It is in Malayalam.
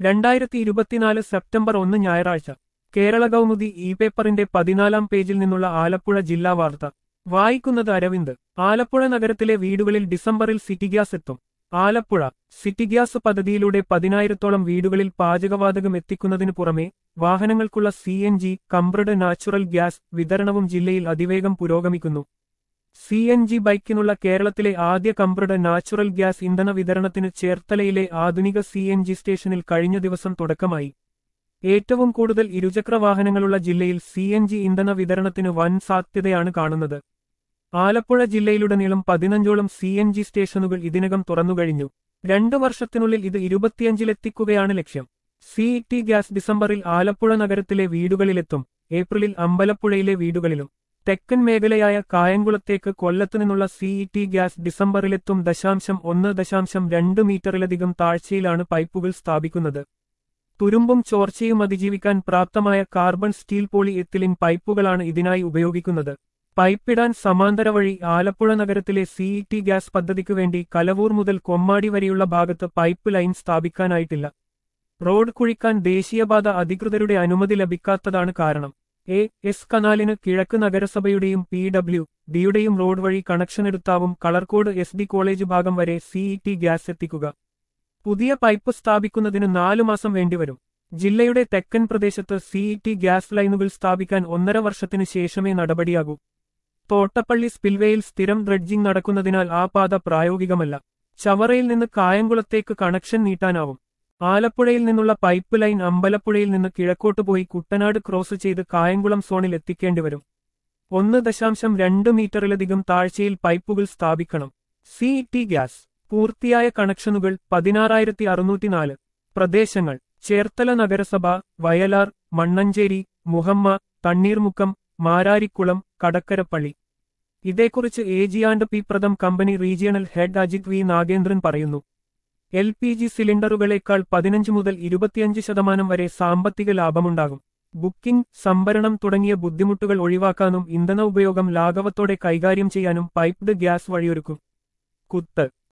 2024 സെപ്റ്റംബർ 1 ഞായറാഴ്ച കേരള കൗമുദി ഇ പേപ്പറിന്റെ 14-ാം പേജിൽ നിന്നുള്ള ആലപ്പുഴ ജില്ലാ വാർത്ത വായിക്കുന്നത് അരവിന്ദ്. ആലപ്പുഴ നഗരത്തിലെ വീടുകളിൽ ഡിസംബറിൽ സിറ്റി ഗ്യാസ് എത്തും. ആലപ്പുഴ സിറ്റി ഗ്യാസ് പദ്ധതിയിലൂടെ 10,000-ഓളം വീടുകളിൽ പാചകവാതകം എത്തിക്കുന്നതിനു പുറമെ വാഹനങ്ങൾക്കുള്ള CNG കംപ്രഡ് നാച്ചുറൽ ഗ്യാസ് വിതരണവും ജില്ലയിൽ അതിവേഗം പുരോഗമിക്കുന്നു. CNG ബൈക്കിനുള്ള കേരളത്തിലെ ആദ്യ കംപ്രഡ് നാച്ചുറൽ ഗ്യാസ് ഇന്ധന വിതരണത്തിന് ചേർത്തലയിലെ ആധുനിക CNG സ്റ്റേഷനിൽ കഴിഞ്ഞ ദിവസം തുടക്കമായി. ഏറ്റവും കൂടുതൽ ഇരുചക്ര വാഹനങ്ങളുള്ള ജില്ലയിൽ CNG ഇന്ധന വിതരണത്തിന് വൻ സാധ്യതയാണ് കാണുന്നത്. ആലപ്പുഴ ജില്ലയിലുടനീളം 15ഓളം CNG സ്റ്റേഷനുകൾ ഇതിനകം തുറന്നുകഴിഞ്ഞു. 2 വർഷത്തിനുള്ളിൽ ഇത് 25-ലെത്തിക്കുകയാണ് ലക്ഷ്യം. CET ഗ്യാസ് ഡിസംബറിൽ ആലപ്പുഴ നഗരത്തിലെ വീടുകളിലെത്തും. ഏപ്രിലിൽ അമ്പലപ്പുഴയിലെ വീടുകളിലും. തെക്കൻ മേഖലയായ കായംകുളത്തേക്ക് കൊല്ലത്തുനിന്നുള്ള CET ഗ്യാസ് ഡിസംബറിലെത്തും. 1.2 മീറ്ററിലധികം താഴ്ചയിലാണ് പൈപ്പുകൾ സ്ഥാപിക്കുന്നത്. തുരുമ്പും ചോർച്ചയും അതിജീവിക്കാൻ പ്രാപ്തമായ കാർബൺ സ്റ്റീൽ പോളി എത്തിലിൻ പൈപ്പുകളാണ് ഇതിനായി ഉപയോഗിക്കുന്നത്. പൈപ്പിടാൻ സമാന്തര വഴി ആലപ്പുഴ നഗരത്തിലെ CET ഗ്യാസ് പദ്ധതിക്കു വേണ്ടി കലവൂർ മുതൽ കൊമ്മാടി വരെയുള്ള ഭാഗത്ത് പൈപ്പ് ലൈൻ സ്ഥാപിക്കാനായിട്ടില്ല. റോഡ് കുഴിക്കാൻ ദേശീയപാത അധികൃതരുടെ അനുമതി ലഭിക്കാത്തതാണ് കാരണം. AS കനാലിന് കിഴക്ക് നഗരസഭയുടെയും PWDയുടെയും റോഡ് വഴി കണക്ഷനെടുത്താവും കളർക്കോട് SD കോളേജ് ഭാഗം വരെ CET ഗ്യാസ് എത്തിക്കുക. പുതിയ പൈപ്പ് സ്ഥാപിക്കുന്നതിന് 4 മാസം വേണ്ടിവരും. ജില്ലയുടെ തെക്കൻ പ്രദേശത്ത് CET ഗ്യാസ് ലൈനുകൾ സ്ഥാപിക്കാൻ 1.5 വർഷത്തിനു ശേഷമേ നടപടിയാകൂ. തോട്ടപ്പള്ളി സ്പിൽവേയിൽ സ്ഥിരം ഡ്രെഡ്ജിംഗ് നടക്കുന്നതിനാൽ ആ പാത പ്രായോഗികമല്ല. ചവറയിൽ നിന്ന് കായംകുളത്തേക്ക് കണക്ഷൻ നീട്ടാനാവും. ആലപ്പുഴയിൽ നിന്നുള്ള പൈപ്പ് ലൈൻ അമ്പലപ്പുഴയിൽ നിന്ന് കിഴക്കോട്ട് പോയി കുട്ടനാട് ക്രോസ് ചെയ്ത് കായംകുളം സോണിൽ എത്തിക്കേണ്ടിവരും. 1.2 മീറ്ററിലധികം താഴ്ചയിൽ പൈപ്പുകൾ സ്ഥാപിക്കണം. CET ഗ്യാസ് പൂർത്തിയായ കണക്ഷനുകൾ 16,604. പ്രദേശങ്ങൾ: ചേർത്തല നഗരസഭ, വയലാർ, മണ്ണഞ്ചേരി, മുഹമ്മ, തണ്ണീർമുക്കം, മാരാരിക്കുളം, കടക്കരപ്പള്ളി. ഇതേക്കുറിച്ച് AG&P Pratham company regional head Ajith V Nagendran പറയുന്നു. LPG സിലിണ്ടറുകളേക്കാൾ 15 മുതൽ 25% വരെ സാമ്പത്തിക ലാഭമുണ്ടാകും. ബുക്കിംഗ്, സംഭരണം തുടങ്ങിയ ബുദ്ധിമുട്ടുകൾ ഒഴിവാക്കാനും ഇന്ധന ഉപയോഗം ലാഘവത്തോടെ കൈകാര്യം ചെയ്യാനും പൈപ്ഡ് ഗ്യാസ് വഴിയൊരുക്കും. കുത്ത്